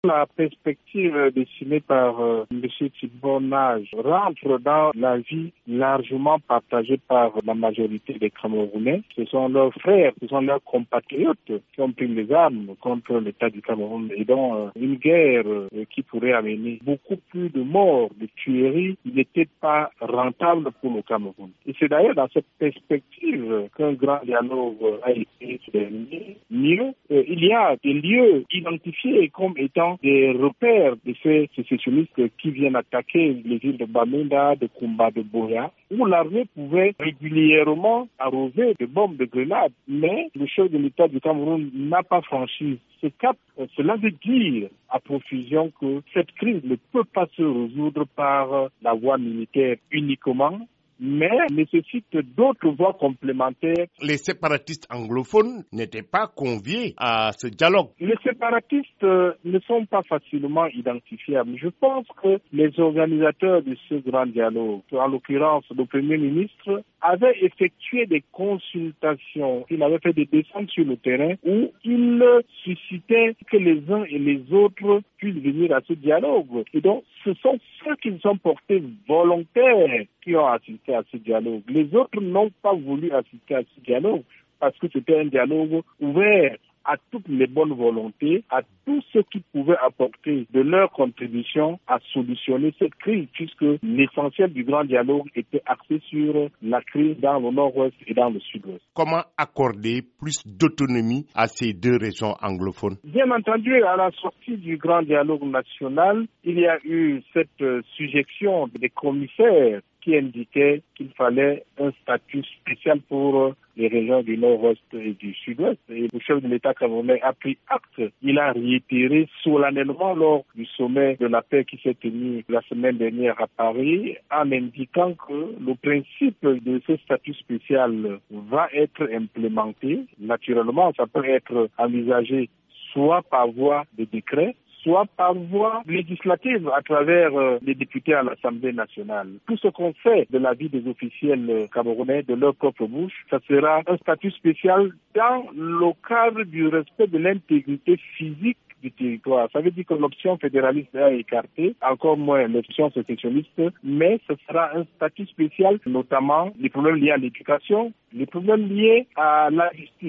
la perspective dessinée par M. Tibonage rentre dans la vie largement partagée par la majorité des Camerounais. Ce sont leurs frères, ce sont leurs compatriotes qui ont pris les armes contre l'État du Cameroun et dont une guerre qui pourrait amener beaucoup plus de morts, de tueries, n'était pas rentable pour le Cameroun. Et c'est d'ailleurs dans cette perspective qu'un grand dialogue a été dernier. Mieux, il y a des lieux identifiés comme étant des repères de ces sécessionnistes qui viennent attaquer les villes de Bamenda, de Kumba, de Boya, où l'armée pouvait régulièrement arroser de bombes, de grenades, mais le chef de l'État du Cameroun n'a pas franchi ce cap. Cela veut dire à profusion que cette crise ne peut pas se résoudre par la voie militaire uniquement, mais nécessite d'autres voies complémentaires. Les séparatistes anglophones n'étaient pas conviés à ce dialogue. Les séparatistes ne sont pas facilement identifiables. Je pense que les organisateurs de ce grand dialogue, en l'occurrence le Premier ministre, avaient effectué des consultations. Il avait fait des descentes sur le terrain où il suscitait que les uns et les autres puissent venir à ce dialogue. Et donc, ce sont ceux qui sont portés volontaires qui ont assisté à ce dialogue. Les autres n'ont pas voulu assister à ce dialogue parce que c'était un dialogue ouvert à toutes les bonnes volontés, à tous ceux qui pouvaient apporter de leur contribution à solutionner cette crise, puisque l'essentiel du grand dialogue était axé sur la crise dans le nord-ouest et dans le sud-ouest. Comment accorder plus d'autonomie à ces deux régions anglophones? Bien entendu, à la sortie du grand dialogue national, il y a eu cette suggestion des commissaires qui indiquait qu'il fallait un statut spécial pour les régions du nord-ouest et du sud-ouest. Et le chef de l'État camerounais a pris acte. Il a réitéré solennellement lors du sommet de la paix qui s'est tenu la semaine dernière à Paris, en indiquant que le principe de ce statut spécial va être implémenté. Naturellement, ça peut être envisagé soit par voie de décret, soit par voie législative à travers les députés à l'Assemblée nationale. Tout ce qu'on fait de la vie des officiels camerounais, de leur propre bouche, ça sera un statut spécial dans le cadre du respect de l'intégrité physique du territoire. Ça veut dire que l'option fédéraliste est écartée, encore moins l'option sécessionniste, mais ce sera un statut spécial, notamment les problèmes liés à l'éducation, les problèmes liés à la justice.